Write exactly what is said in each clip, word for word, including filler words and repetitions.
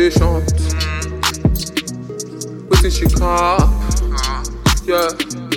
patient. Waiting she come, yeah.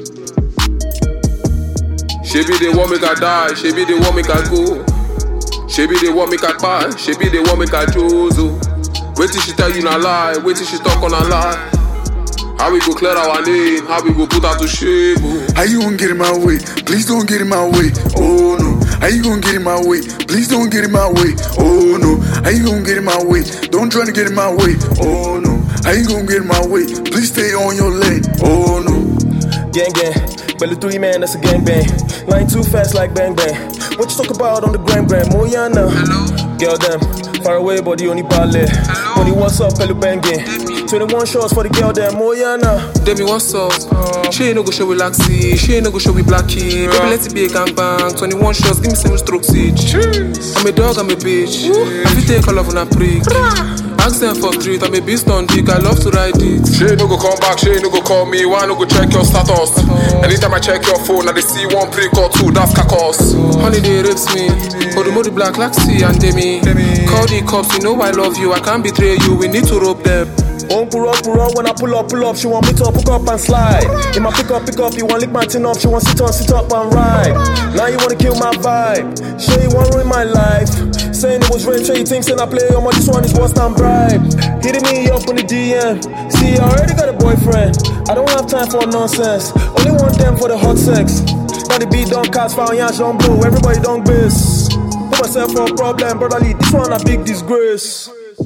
She be the one make I die, she be the one make I go. She be the one make I pass, she be the one make I choose. Wait till she tell you not lie, wait till she talk on a lie. How we go clear our name, how we go put her to shame. Oh. How you gon' get in my way? Please don't get in my way. Oh no. How you gon' get in my way? Please don't get in my way. Oh no. How you gon' get in my way? Don't try to get in my way. Oh no. How you gon' get in my way? Please stay on your lane. Oh no. Gang gang, belly three man, that's a gang bang. Line too fast like bang bang. What you talk about on the gram gram? Moyana. Hello. Girl them, far away body only ballet. Money what's up, hello banging. twenty-one shots for the girl them, Moyana. Demi what's up? Uh, she ain't no go show we laxy, she ain't no go show we blacky. Baby let it be a gangbang. twenty-one shots, give me seven strokes each. I'm a dog, I'm a bitch. I fit take all of on a prick. Ask them for street, I'm a beast on dick, I love to ride it. She no go come back, she no go call me, why no go check your status? Anytime I check your phone, I they see one prick or two, that's cacos. Honey they rapes me, but the modi black like C and Demi. Call the cops, you know I love you, I can't betray you, we need to rope them. Won't pull up, pull up, when I pull up, pull up, she want me to hook up and slide. In my pick up, pick up, you want lick my tin up, she want sit on, sit up and ride. Now you wanna kill my vibe, sure you want ruin my life. Saying it was rape, sure you think saying I play, oh my, this one is worse than bribe. Hitting me up on the D M, see I already got a boyfriend. I don't have time for nonsense, only want them for the hot sex. Now the beat don't cast, found yash don't blow, everybody don't bass. Put myself for a problem, brotherly, this one a big disgrace.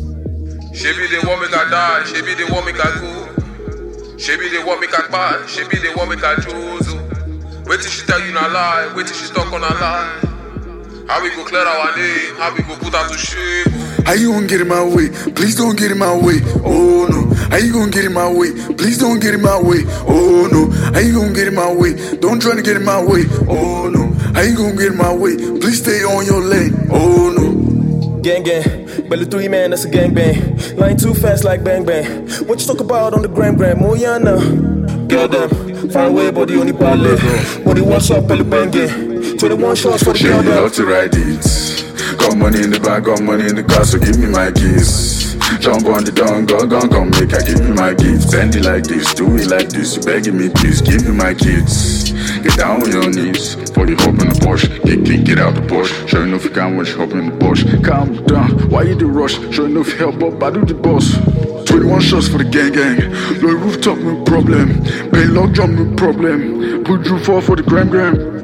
She be the one make I die, she be the one make I go. She be the one make I pass, she be the one make I choose. Wait till she tell you not lie, wait till she talk on a lie. How we go clear our name, how we go put her to shame. How you gon' get in my way? Please don't get in my way. Oh no. How you gon' get in my way? Please don't get in my way. Oh no. How you gon' get in my way? Don't try to get in my way. Oh no. How you gon' get in my way? Please stay on your lane. Oh no. Gang gang, belly three man, that's a gang bang. Line too fast like bang bang. What you talk about on the gram gram? Moyana. Girl them, far away body only ballet. Body what's up, belly banging. twenty-one shots for the She girl them. love to ride it. Got money in the bank, got money in the car, so give me my keys. Jump on the down, go, go, go, make her give me my gifts. Bend it like this, do it like this, you begging me please, give me my kids. Get down on your knees, before you hop in the Porsche. Get, get, get out the Porsche, sure enough you can't watch, hop in the Porsche. Calm down, why you the rush, sure enough you help up, I do the boss. twenty-one shots for the gang gang, low rooftop no problem. Bay lock jump no problem, put you fall for the gram gram.